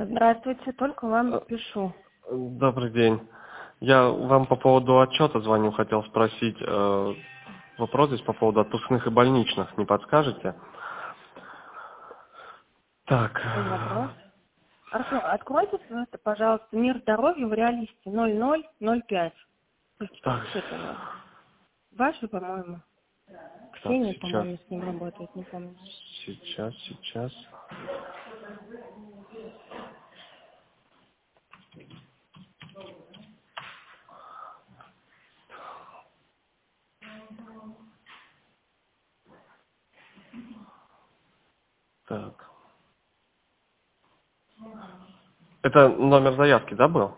Здравствуйте, только вам Э, пишу. Добрый день. Я вам по поводу отчета звоню, хотел спросить. Вопрос здесь по поводу отпускных и больничных. Не подскажете? Так. Какой вопрос? Артур, откройте, пожалуйста, «Мир здоровья» в реалисте 0005. Так, Что это у вас? Ваши, по-моему. так, Ксения, сейчас. по-моему, с ним работает, не помню. Сейчас. Так. Это номер заявки, да, был?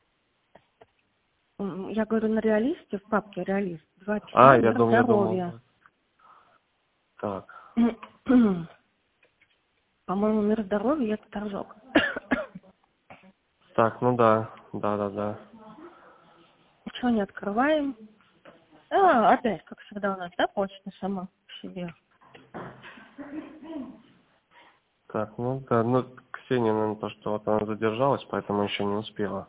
Я говорю на реалисте, в папке «Реалист». 2 числа, Я «Мир думал. здоровья». Так. По-моему, «Мир здоровья» — это торжок. Так, ну да. Да. Что не открываем? Опять, как всегда у нас, да, почта сама по себе. Так, ну да. Ну, Ксения, наверное, то, что вот она задержалась, поэтому еще не успела.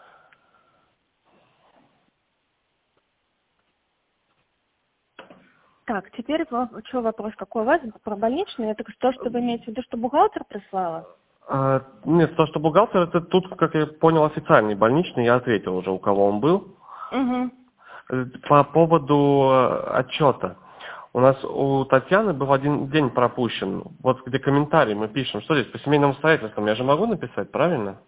Так, теперь что вопрос какой у вас про больничный? Это то, что вы имеете в виду, что бухгалтер прислала? Нет, то, что бухгалтер, это тут, как я понял, официальный больничный, я ответил уже, у кого он был. Угу. По поводу отчета. У нас у Татьяны был один день пропущен. Вот где комментарий мы пишем, что здесь по семейным обстоятельствам, я же могу написать, правильно?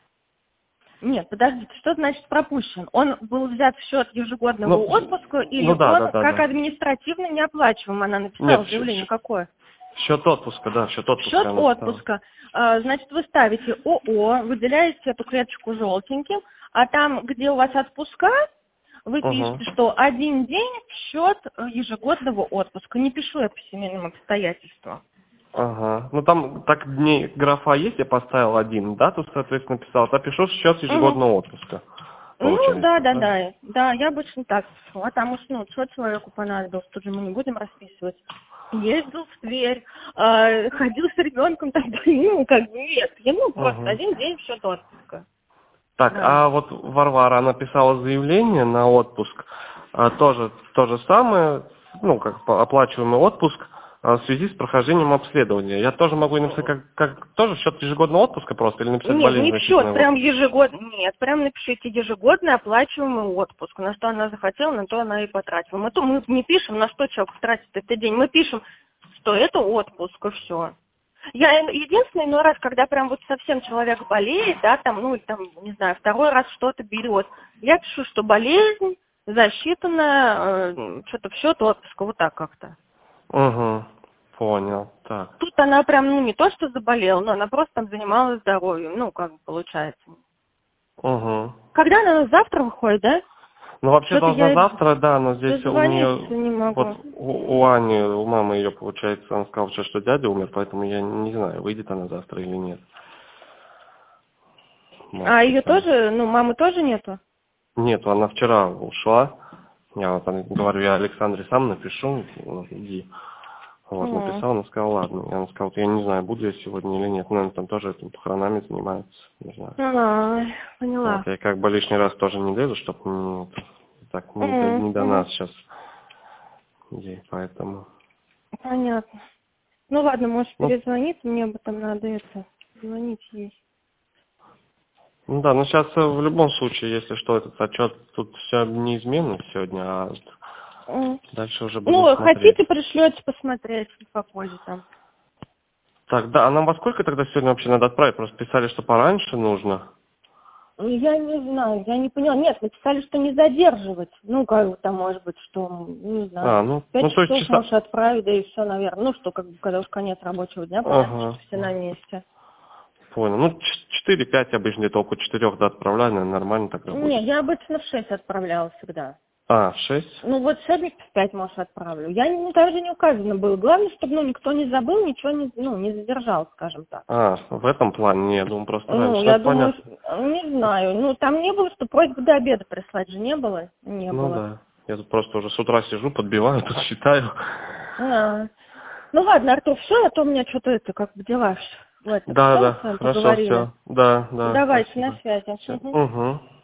Нет, подождите, что значит пропущен? Он был взят в счет ежегодного отпуска или Да. он как административно неоплачиваем? Она Нет, написала заявление какое? счет отпуска, да, счет отпуска Счет она написала. отпуска. Значит, вы ставите ООО, выделяете эту клеточку желтеньким, а там, где у вас отпуска, вы Угу. пишете, что 1 день в счет ежегодного отпуска. Не пишу я по семейным обстоятельствам. Ага. Ну там так дней графа есть, я поставил один, да, тут, соответственно, написал. А пишу счет Угу. ежегодного отпуска. Ну, Получается, да, правильно? я обычно так пишу. А там уж, что человеку понадобилось, тут же мы не будем расписывать. Ездил в Тверь, ходил с ребенком, так, нет, ему просто Угу. 1 день в счет отпуска. Так, Да. а вот Варвара написала заявление на отпуск, тоже то же самое, ну, как оплачиваемый отпуск в связи с прохождением обследования. Я тоже могу написать, как тоже в счет ежегодного отпуска просто, или написать Нет, болезнь не в счет, значительный прям отпуск? ежегодно. Нет, прям напишите ежегодный оплачиваемый отпуск. На что она захотела, на то она и потратила. Мы не пишем, на что человек тратит этот день. Мы пишем, что это отпуск, и все. Я единственный, раз, когда прям вот совсем человек болеет, да, там, или там, не знаю, 2-й раз что-то берет, я пишу, что болезнь засчитана, что-то в счет отпуска, вот так как-то. Угу, понял, так. Тут она прям, не то, что заболела, но она просто там занималась здоровьем, как получается. Угу. Когда она завтра выходит, да? Ну, вообще Что-то должна я завтра, да, но здесь у дозвониться нее, не вот могу. у Ани, у мамы ее, получается, она сказала, что дядя умер, поэтому я не знаю, выйдет она завтра или нет. А Может быть, ее тоже, мамы тоже нету? Нет, она вчера ушла. Я вот там говорю, я Александре сам напишу, иди. Вот, М. написал, она сказала, ладно. Я сказал, я не знаю, буду я сегодня или нет. Наверное, там тоже этим похоронами занимаются, не знаю. Поняла. Вот, я как бы лишний раз тоже не лезу, чтобы так не до Мгм. нас сейчас ей, поэтому. Понятно. Ну ладно, можешь Ну, перезвонить, мне бы там надо звонить ей. ну да, но сейчас в любом случае, если что, этот отчет, тут все неизменно сегодня, а М. дальше уже будем смотреть. Хотите, пришлете посмотреть попозже там. Так, да, а нам во сколько тогда сегодня вообще надо отправить? Просто писали, что пораньше нужно. Я не знаю, я не поняла. Нет, написали, что не задерживать. Как бы там, может быть, что, не знаю, Ну, 5 то есть часов часа... можешь отправить, да и все, наверное. Как бы, когда уж конец рабочего дня, понятно, что Ага, все на месте. понял. Ну, 4-5 обычно где-то около 4 до отправляю, наверное, нормально тогда Не, будет. я обычно в 6 отправляла всегда. В 6? Вот сегодня в 5, может, отправлю. Там же не указано было. Главное, чтобы, никто не забыл, ничего не задержал, скажем так. В этом плане, не, я думаю, просто раньше. Я Это думаю, понятно. не знаю. Там не было, что просьбы до обеда прислать же не было. Не Ну было. да. Я тут просто уже с утра сижу, подбиваю, тут считаю. Да. Ну ладно, Артур, все, а то у меня что-то как бы дела Ладно, Да, потом да, с вами хорошо, поговорим. все. Да, да. Давайте, Спасибо. на связи. Всё. Мгм. Угу.